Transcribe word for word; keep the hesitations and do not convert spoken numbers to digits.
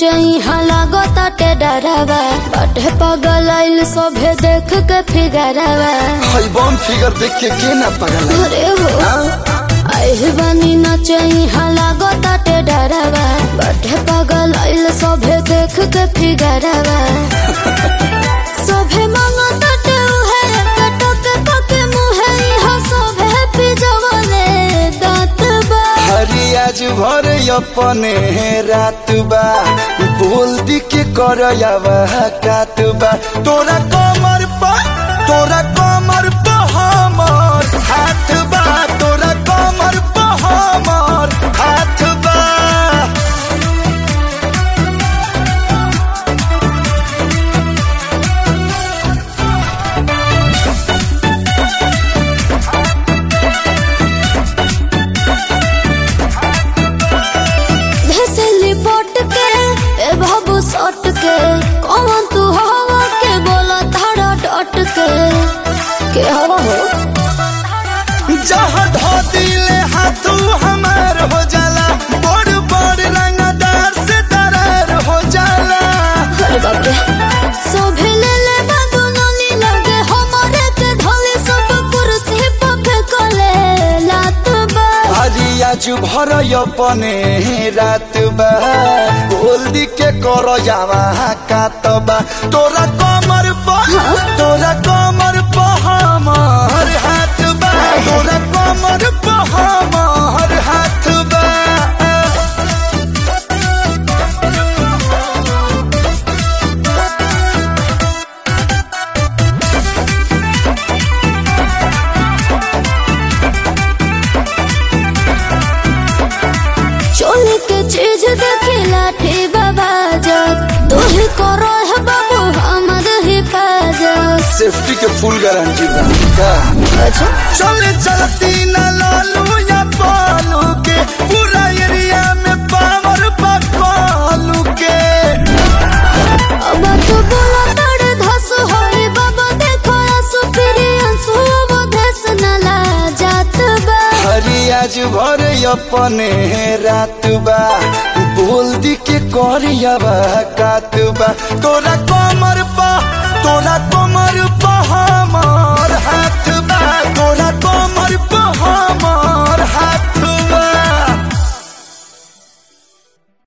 नचई हलागो ताटे डरावा बाटे पागल आइल सभे देख के फिगरावा हाय बम फिगर देख के के ना पागल अरे हो आई बानी नचई हलागो ताटे डरावा बाटे पागल आइल सभे देख के फिगरावा सभे मांगो ताटे उहे कटक पके मुहे इहा सभे पिजवले दांत बा हरी आज भर अपने रात बा बोल दी के करयावा कात बा तोरा कमर पा तोरा कमर पा हमर हाथ बा तोरा कमर पा हमर हाथ बा सट के कौन तू हवा के बोला धारा डट के के हवा हो जहाँ धो दिले हाथू हमार हो जाला बड़ बड़ रंगदार से दरार हो जाला अरे बाप रे सोभे ले ले बाबू नली लगे हमारे के धले सब कुर्सी पे फेंकले लात बा हरी आज भर अपने रात बा बोल दी के करो जावा कात बा तोरा कमर पा तोरा कमर पा हमर हाथ बा तोरा कमर पा हमर हाथ बा चोली के चीज देखी लाठी बाबा जब तू ही करो है बाबू हमर हिफाजत सेफ्टी के फुल गारंटी बा का अच्छा चले चलती न लालू या पालू के पूरा एरिया में पावर पकालू के अब तू बोला तड़े धस होई बाबा देखो सुपीरियंस वो धस न ला जात बा हरी आज भर अपने रात बा बोल दी के करियावा कात बा तोरा कमर पा तोरा कमर पा